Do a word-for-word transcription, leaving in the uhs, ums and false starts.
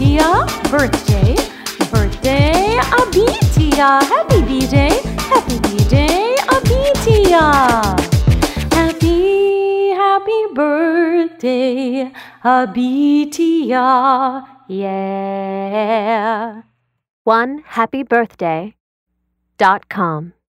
Abitia, birthday, birthday, Abitia. Happy B-Day, happy B-Day, Abitia. Happy, happy birthday, Abitia, yeah. one happy birthday dot com